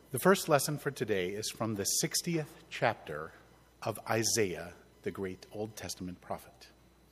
The first lesson for today is from the 60th chapter of Isaiah, the great Old Testament prophet.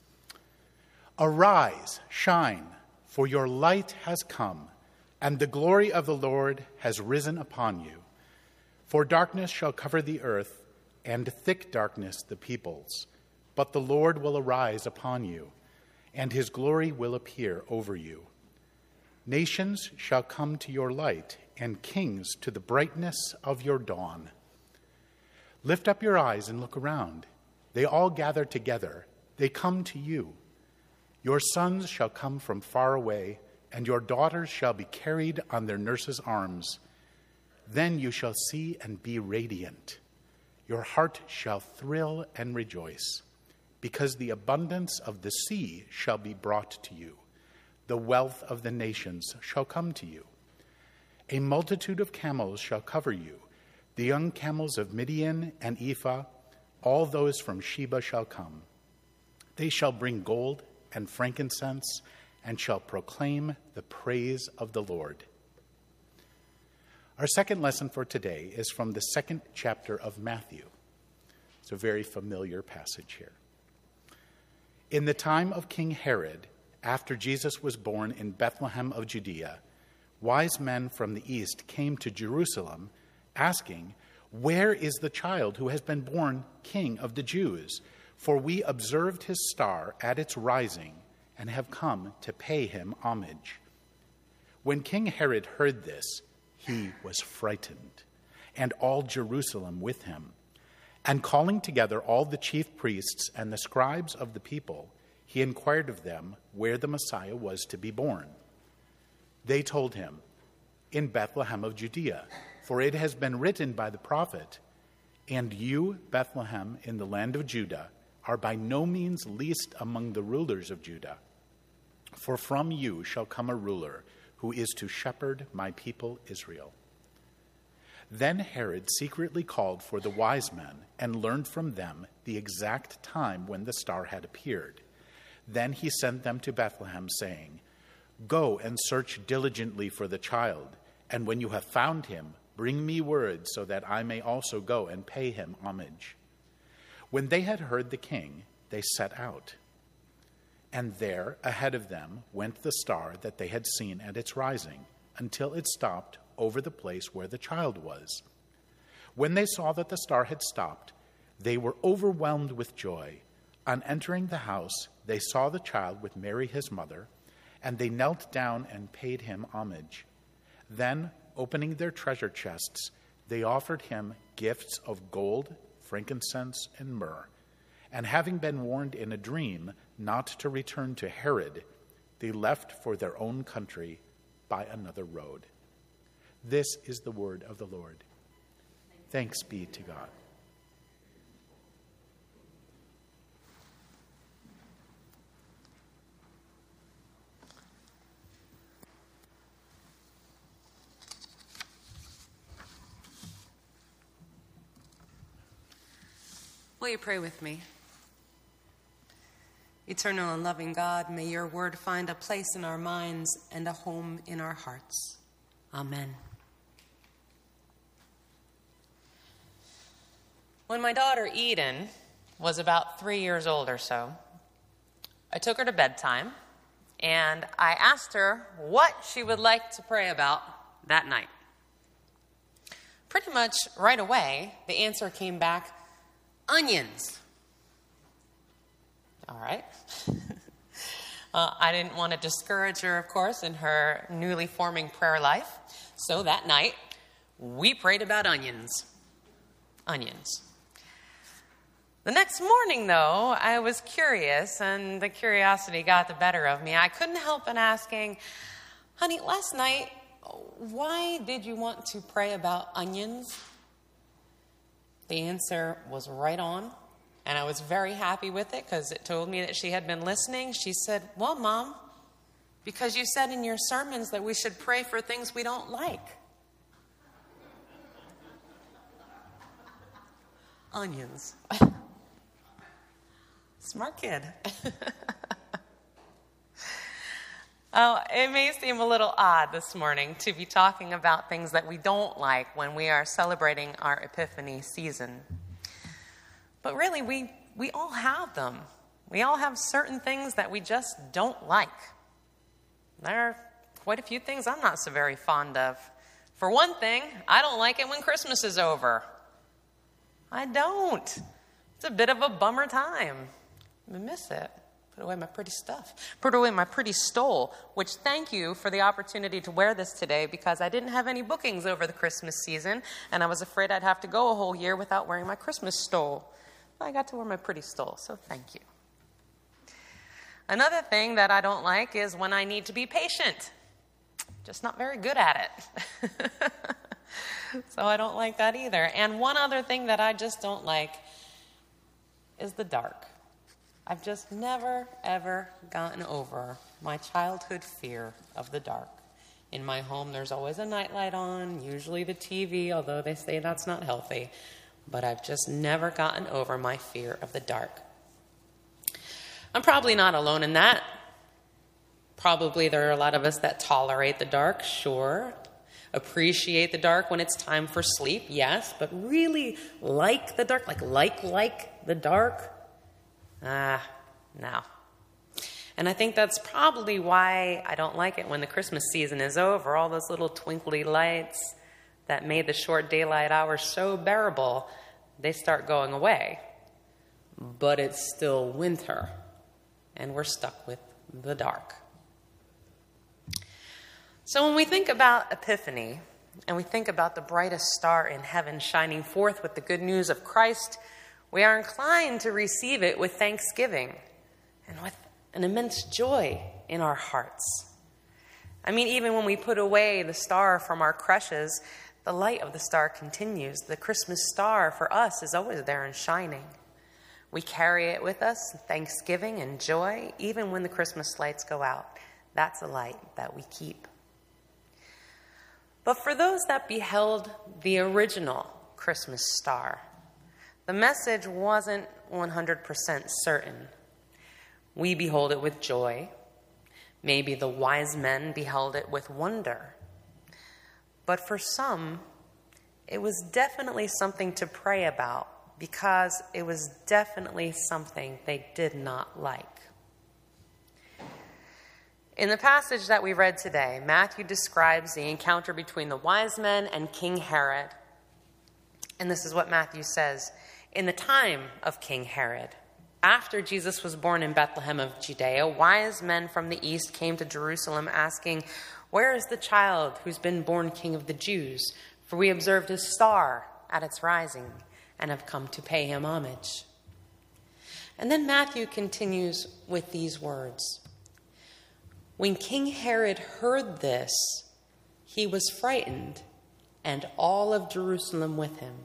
Arise, shine, for your light has come, and the glory of the Lord has risen upon you. For darkness shall cover the earth, and thick darkness the peoples. But the Lord will arise upon you, and his glory will appear over you. Nations shall come to your light, and kings to the brightness of your dawn. Lift up your eyes and look around. They all gather together. They come to you. Your sons shall come from far away, and your daughters shall be carried on their nurses' arms. Then you shall see and be radiant. Your heart shall thrill and rejoice, because the abundance of the sea shall be brought to you. The wealth of the nations shall come to you. A multitude of camels shall cover you. The young camels of Midian and Ephah, all those from Sheba shall come. They shall bring gold and frankincense and shall proclaim the praise of the Lord. Our second lesson for today is from the 2nd chapter of Matthew. It's a very familiar passage here. In the time of King Herod, after Jesus was born in Bethlehem of Judea, wise men from the east came to Jerusalem asking, "Where is the child who has been born King of the Jews? For we observed his star at its rising and have come to pay him homage." When King Herod heard this, he was frightened, and all Jerusalem with him. And calling together all the chief priests and the scribes of the people, he inquired of them where the Messiah was to be born. They told him, "In Bethlehem of Judea, for it has been written by the prophet, 'And you, Bethlehem, in the land of Judah, are by no means least among the rulers of Judah. For from you shall come a ruler who is to shepherd my people Israel.'" Then Herod secretly called for the wise men and learned from them the exact time when the star had appeared. Then he sent them to Bethlehem, saying, "Go and search diligently for the child, and when you have found him, bring me word so that I may also go and pay him homage." When they had heard the king, they set out. And there, ahead of them, went the star that they had seen at its rising, until it stopped over the place where the child was. When they saw that the star had stopped, they were overwhelmed with joy. On entering the house, they saw the child with Mary his mother, and they knelt down and paid him homage. Then, opening their treasure chests, they offered him gifts of gold, frankincense, and myrrh. And having been warned in a dream not to return to Herod, they left for their own country by another road. This is the word of the Lord. Thanks be to God. Will you pray with me? Eternal and loving God, may your word find a place in our minds and a home in our hearts. Amen. When my daughter Eden was about 3 years old or so, I took her to bedtime and I asked her what she would like to pray about that night. Pretty much right away, the answer came back, onions. All right. I didn't want to discourage her, of course, in her newly forming prayer life. So that night, we prayed about onions. Onions. The next morning, though, I was curious, and the curiosity got the better of me. I couldn't help but asking, "Honey, last night, why did you want to pray about onions?" The answer was right on, and I was very happy with it because it told me that she had been listening. She said, "Well, Mom, because you said in your sermons that we should pray for things we don't like." Onions. Smart kid. Oh, it may seem a little odd this morning to be talking about things that we don't like when we are celebrating our Epiphany season. But really, we all have them. We all have certain things that we just don't like. There are quite a few things I'm not so very fond of. For one thing, I don't like it when Christmas is over. I don't. It's a bit of a bummer time. I miss it. Put away my pretty stuff. Put away my pretty stole, which thank you for the opportunity to wear this today because I didn't have any bookings over the Christmas season, and I was afraid I'd have to go a whole year without wearing my Christmas stole. I got to wear my pretty stole, so thank you. Another thing that I don't like is when I need to be patient. Just not very good at it. So I don't like that either. And one other thing that I just don't like is the dark. I've just never, ever gotten over my childhood fear of the dark. In my home, there's always a nightlight on, usually the TV, although they say that's not healthy. But I've just never gotten over my fear of the dark. I'm probably not alone in that. Probably there are a lot of us that tolerate the dark, sure. Appreciate the dark when it's time for sleep, yes. But really like the dark, like the dark? No. And I think that's probably why I don't like it when the Christmas season is over. All those little twinkly lights that made the short daylight hours so bearable, they start going away. But it's still winter, and we're stuck with the dark. So when we think about Epiphany, and we think about the brightest star in heaven shining forth with the good news of Christ, we are inclined to receive it with thanksgiving and with an immense joy in our hearts. I mean, even when we put away the star from our crushes, the light of the star continues. The Christmas star for us is always there and shining. We carry it with us, thanksgiving and joy, even when the Christmas lights go out. That's a light that we keep. But for those that beheld the original Christmas star, the message wasn't 100% certain. We behold it with joy. Maybe the wise men beheld it with wonder. But for some, it was definitely something to pray about because it was definitely something they did not like. In the passage that we read today, Matthew describes the encounter between the wise men and King Herod. And this is what Matthew says. In the time of King Herod, after Jesus was born in Bethlehem of Judea, wise men from the east came to Jerusalem asking, "Where is the child who's been born King of the Jews? For we observed his star at its rising and have come to pay him homage." And then Matthew continues with these words. When King Herod heard this, he was frightened, and all of Jerusalem with him.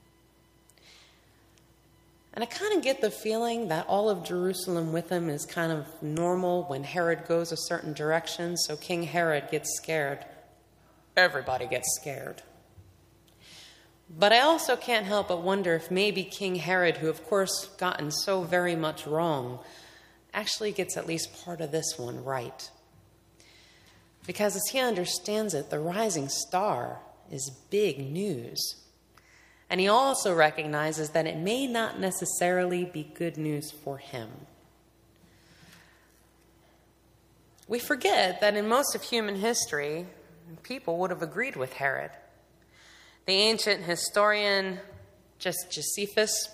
And I kind of get the feeling that all of Jerusalem with him is kind of normal when Herod goes a certain direction, so King Herod gets scared. Everybody gets scared. But I also can't help but wonder if maybe King Herod, who of course gotten so very much wrong, actually gets at least part of this one right. Because as he understands it, the rising star is big news. And he also recognizes that it may not necessarily be good news for him. We forget that in most of human history, people would have agreed with Herod. The ancient historian Josephus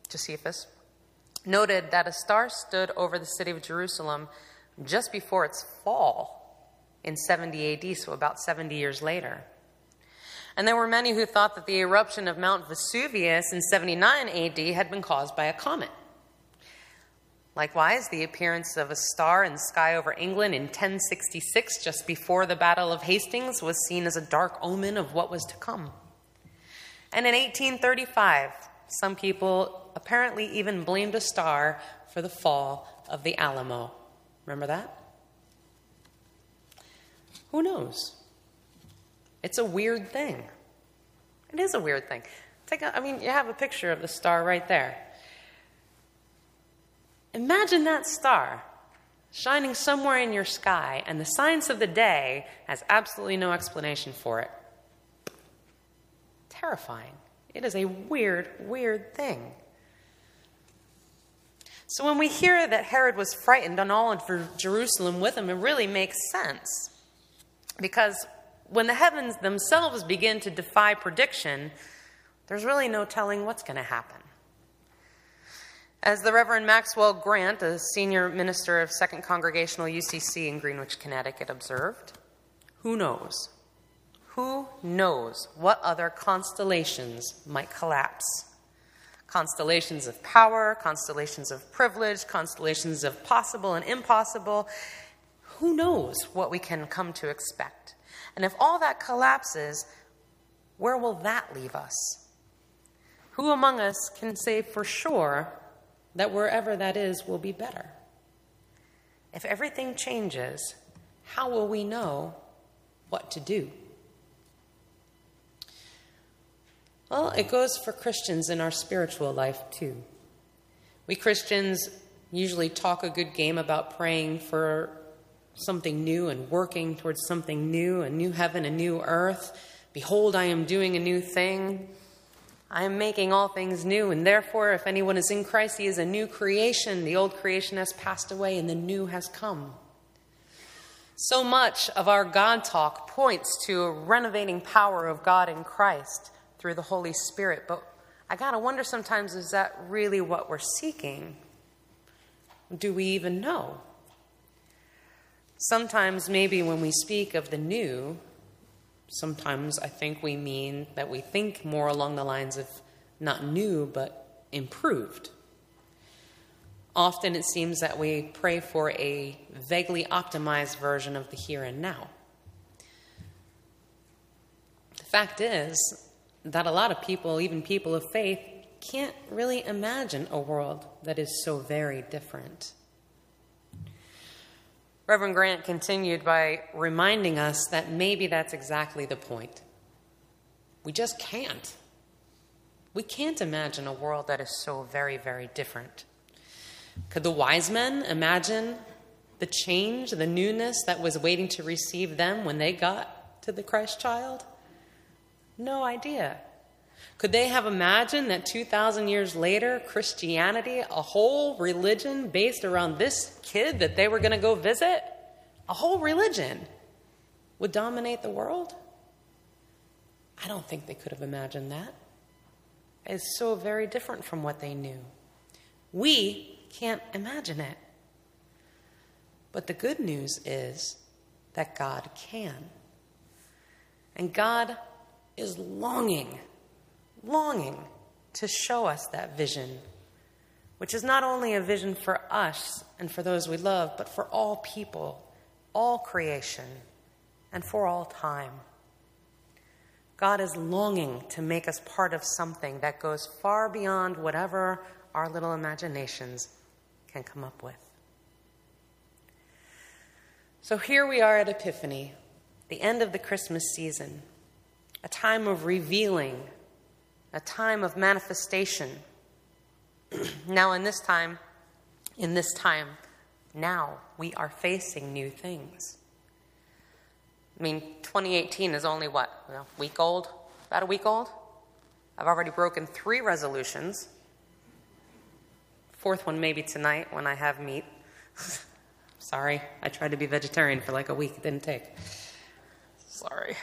noted that a star stood over the city of Jerusalem just before its fall in 70 AD, so about 70 years later. And there were many who thought that the eruption of Mount Vesuvius in 79 AD had been caused by a comet. Likewise, the appearance of a star in the sky over England in 1066, just before the Battle of Hastings, was seen as a dark omen of what was to come. And in 1835, some people apparently even blamed a star for the fall of the Alamo. Remember that? Who knows? It's a weird thing. It is a weird thing. You have a picture of the star right there. Imagine that star shining somewhere in your sky, and the science of the day has absolutely no explanation for it. Terrifying. It is a weird, weird thing. So when we hear that Herod was frightened and all of Jerusalem with him, it really makes sense. Because when the heavens themselves begin to defy prediction, there's really no telling what's going to happen. As the Reverend Maxwell Grant, a senior minister of Second Congregational UCC in Greenwich, Connecticut, observed, who knows? Who knows what other constellations might collapse? Constellations of power, constellations of privilege, constellations of possible and impossible. Who knows what we can come to expect? And if all that collapses, where will that leave us? Who among us can say for sure that wherever that is will be better? If everything changes, how will we know what to do? Well, it goes for Christians in our spiritual life too. We Christians usually talk a good game about praying for something new and working towards something new, a new heaven, a new earth. Behold, I am doing a new thing. I am making all things new, and therefore, if anyone is in Christ, he is a new creation. The old creation has passed away, and the new has come. So much of our God talk points to a renovating power of God in Christ through the Holy Spirit. But I gotta wonder sometimes, is that really what we're seeking? Do we even know? Sometimes maybe when we speak of the new, sometimes I think we mean that we think more along the lines of not new, but improved. Often it seems that we pray for a vaguely optimized version of the here and now. The fact is that a lot of people, even people of faith, can't really imagine a world that is so very different. Reverend Grant continued by reminding us that maybe that's exactly the point. We just can't. We can't imagine a world that is so very, very different. Could the wise men imagine the change, the newness that was waiting to receive them when they got to the Christ child? No idea. Could they have imagined that 2,000 years later, Christianity, a whole religion based around this kid that they were going to go visit, a whole religion, would dominate the world? I don't think they could have imagined that. It's so very different from what they knew. We can't imagine it. But the good news is that God can. And God is longing to show us that vision, which is not only a vision for us and for those we love, but for all people, all creation, and for all time. God is longing to make us part of something that goes far beyond whatever our little imaginations can come up with. So here we are at Epiphany, the end of the Christmas season, a time of revealing, a time of manifestation. Now in this time, now we are facing new things. I mean, 2018 is only what, a week old? About a week old? I've already broken 3 resolutions. 4th one maybe tonight when I have meat. Sorry, I tried to be vegetarian for like a week. It didn't take. Sorry.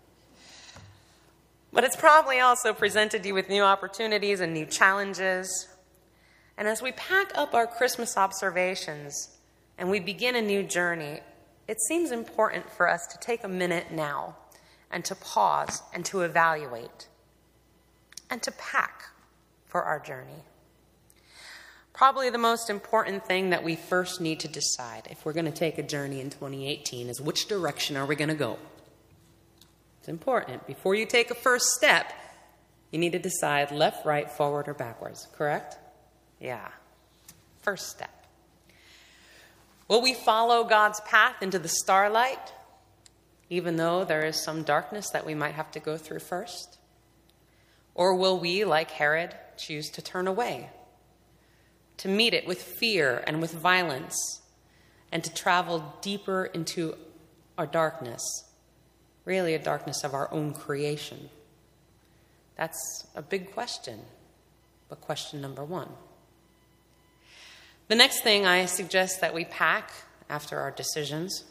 But it's probably also presented you with new opportunities and new challenges. And as we pack up our Christmas observations and we begin a new journey, it seems important for us to take a minute now and to pause and to evaluate and to pack for our journey. Probably the most important thing that we first need to decide if we're going to take a journey in 2018 is which direction are we going to go? It's important. Before you take a first step, you need to decide left, right, forward, or backwards, correct? Yeah. First step. Will we follow God's path into the starlight, even though there is some darkness that we might have to go through first? Or will we, like Herod, choose to turn away, to meet it with fear and with violence, and to travel deeper into our darkness, really a darkness of our own creation? That's a big question, but question number one. The next thing I suggest that we pack after our decisions,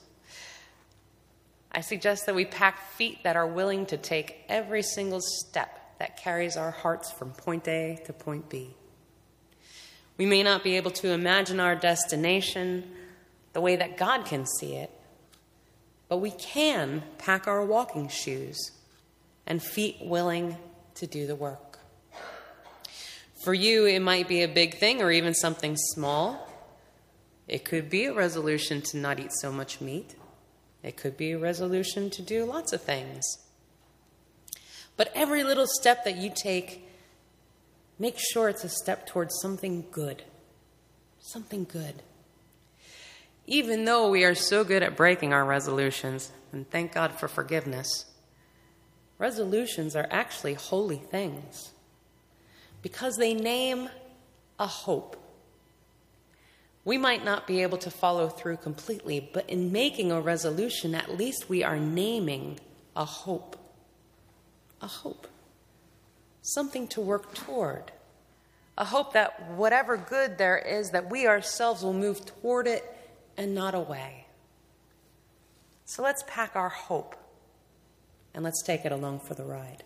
I suggest that we pack feet that are willing to take every single step that carries our hearts from point A to point B. We may not be able to imagine our destination the way that God can see it, but we can pack our walking shoes and feet willing to do the work. For you, it might be a big thing or even something small. It could be a resolution to not eat so much meat. It could be a resolution to do lots of things. But every little step that you take, make sure it's a step towards something good. Something good. Even though we are so good at breaking our resolutions, and thank God for forgiveness, resolutions are actually holy things because they name a hope. We might not be able to follow through completely, but in making a resolution, at least we are naming a hope. A hope. Something to work toward. A hope that whatever good there is, that we ourselves will move toward it and not away. So let's pack our hope and let's take it along for the ride.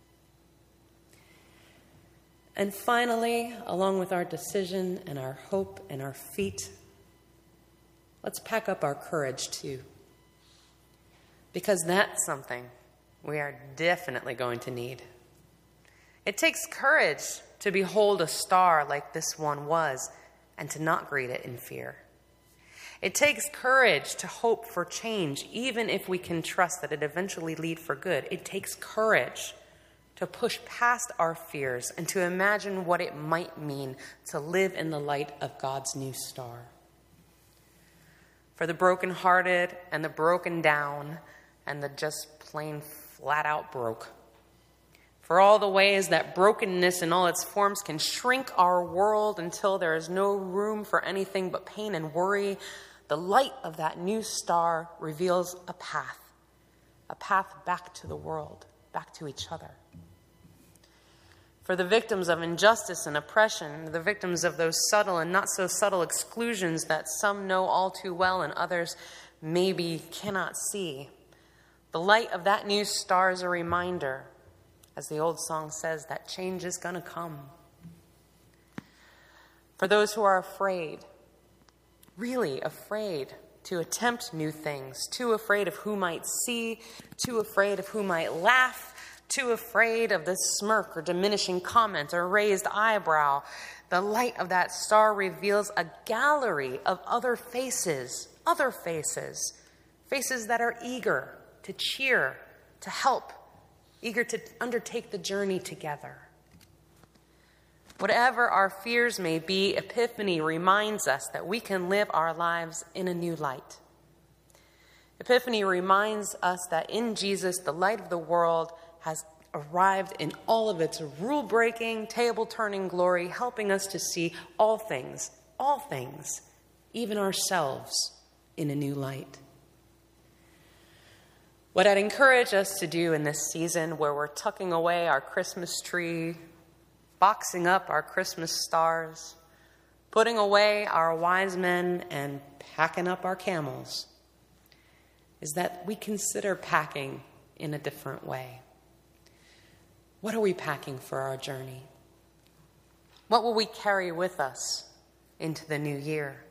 And finally, along with our decision and our hope and our feet, let's pack up our courage too. Because that's something we are definitely going to need. It takes courage to behold a star like this one was and to not greet it in fear. It takes courage to hope for change, even if we can trust that it eventually lead for good. It takes courage to push past our fears and to imagine what it might mean to live in the light of God's new star. For the brokenhearted and the broken down and the just plain flat out broke. For all the ways that brokenness in all its forms can shrink our world until there is no room for anything but pain and worry, the light of that new star reveals a path back to the world, back to each other. For the victims of injustice and oppression, the victims of those subtle and not so subtle exclusions that some know all too well and others maybe cannot see, the light of that new star is a reminder, as the old song says, that change is going to come. For those who are afraid, really afraid to attempt new things, too afraid of who might see, too afraid of who might laugh, too afraid of the smirk or diminishing comment or raised eyebrow, the light of that star reveals a gallery of other faces that are eager to cheer, to help, eager to undertake the journey together. Whatever our fears may be, Epiphany reminds us that we can live our lives in a new light. Epiphany reminds us that in Jesus, the light of the world has arrived in all of its rule-breaking, table-turning glory, helping us to see all things, even ourselves, in a new light. What I'd encourage us to do in this season where we're tucking away our Christmas tree, boxing up our Christmas stars, putting away our wise men and packing up our camels, is that we consider packing in a different way. What are we packing for our journey? What will we carry with us into the new year?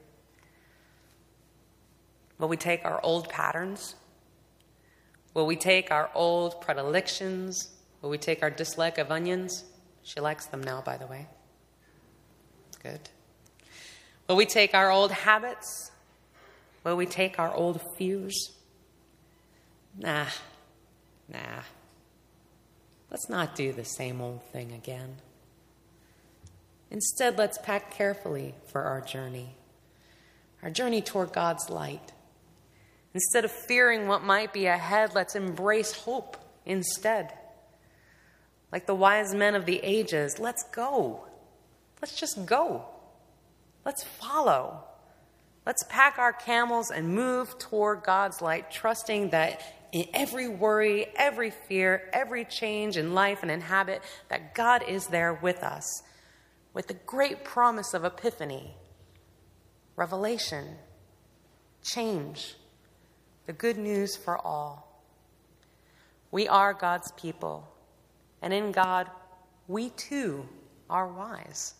Will we take our old patterns? Will we take our old predilections? Will we take our dislike of onions? She likes them now, by the way. Good. Will we take our old habits? Will we take our old fears? Nah. Let's not do the same old thing again. Instead, let's pack carefully for our journey toward God's light. Instead of fearing what might be ahead, let's embrace hope instead. Like the wise men of the ages, let's go. Let's just go. Let's follow. Let's pack our camels and move toward God's light, trusting that in every worry, every fear, every change in life and in habit, that God is there with us, with the great promise of epiphany, revelation, change, the good news for all. We are God's people, and in God, we too are wise.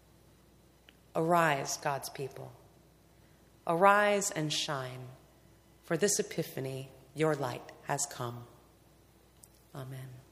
Arise, God's people. Arise and shine, for this epiphany, your light has come. Amen.